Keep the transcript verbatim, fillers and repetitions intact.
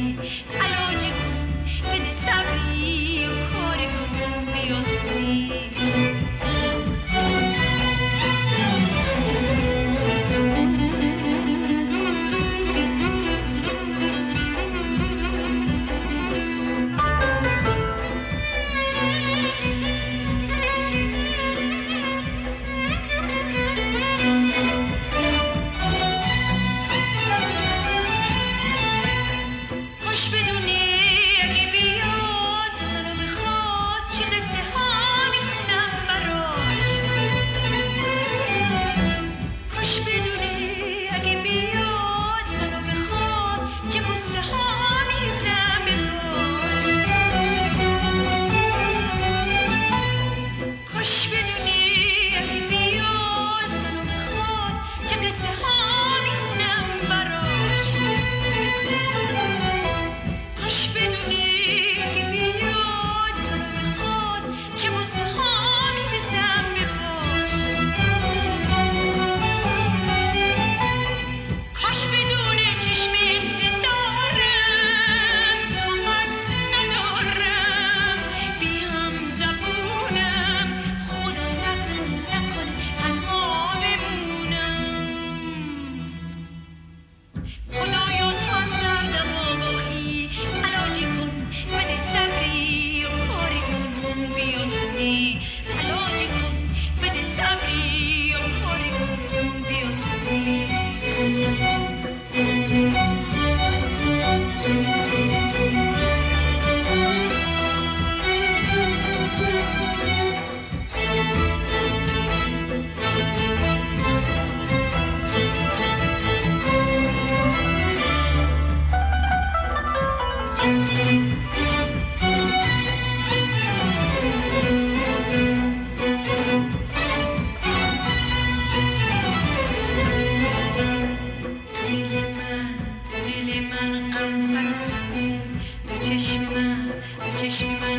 کنی، علاجی کن بده صبری و کاری کن بیاد خونی. کاش بدونی اگه بیاد منو بخواد چه قصه ها میخونم براش. کاش بدونی اگه بیاد منو بخواد چه قصه ها میریزم به پاش. کاش بدونی اگه بیاد منو بخواد چه قصه ها میخونم براش. کاش بدونی اگه بیاد منو بخواد چه بوسه ها میریزم به پاش. کاش بدونه چشم انتظارم طاقت ندارم بی هم زبونم خدا نکن نکن تنها بمونم. خدایا تو از دردم آگاهی، علاجی کن بده صبری و کاری کن بیاد خونی. علاجی کن بده صبری و کاری کن بیاد خونی. تو دل من تو دل من غم فراوونه، تو چشم من تو چشم من